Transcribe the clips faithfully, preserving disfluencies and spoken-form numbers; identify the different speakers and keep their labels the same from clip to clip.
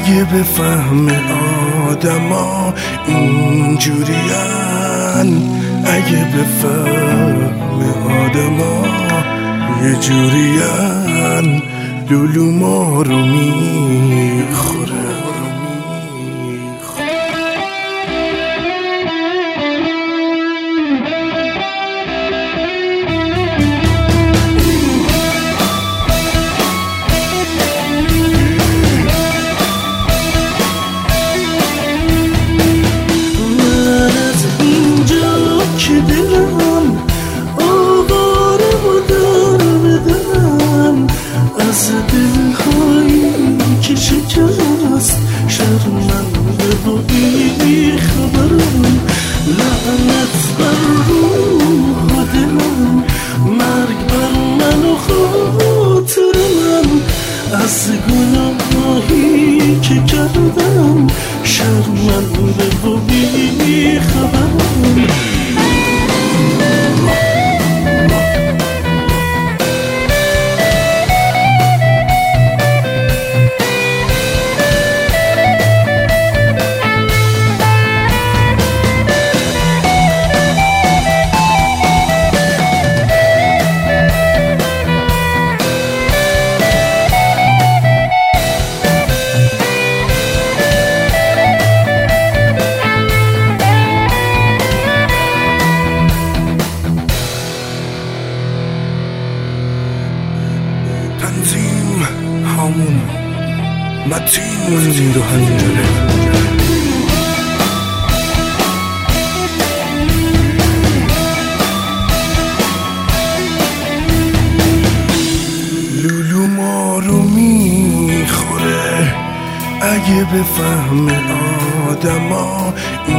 Speaker 1: اگه به فهم آدما اینجورین، اگه به فهم آدما یه جورین، لولو ما رو میخوره. شرمنده و بی خبرم، لعنت بر روح دلم، مرگ بر من و خاطر من، از گناهی که کردم شرمنده و بی خبرم. تنظیم همون متین زیر و هنجره، لولو ما رو میخوره. اگه به فهم آدما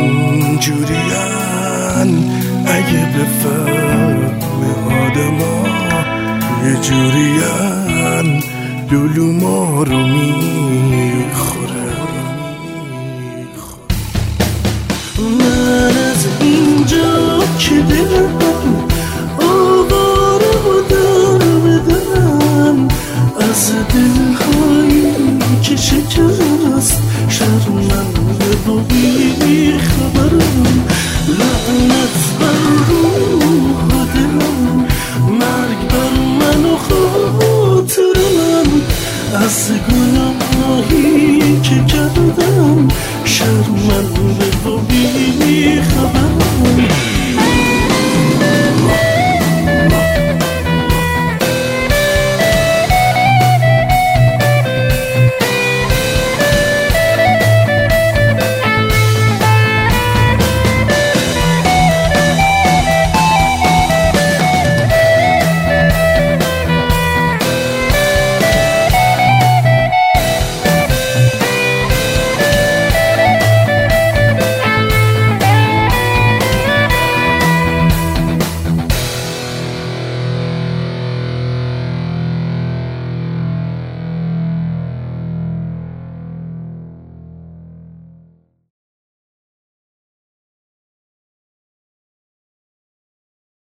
Speaker 1: اینجورین، اگه به فهم آدما یه جورین، لولو ما رو میخوره. من از اینجا که دلم آواره و در بدم، از دلهایی که شکست شرمنده و بی خبرم، لعنت بر روح دلم، مرگ بر من و خاطر من، از گناهی که کردم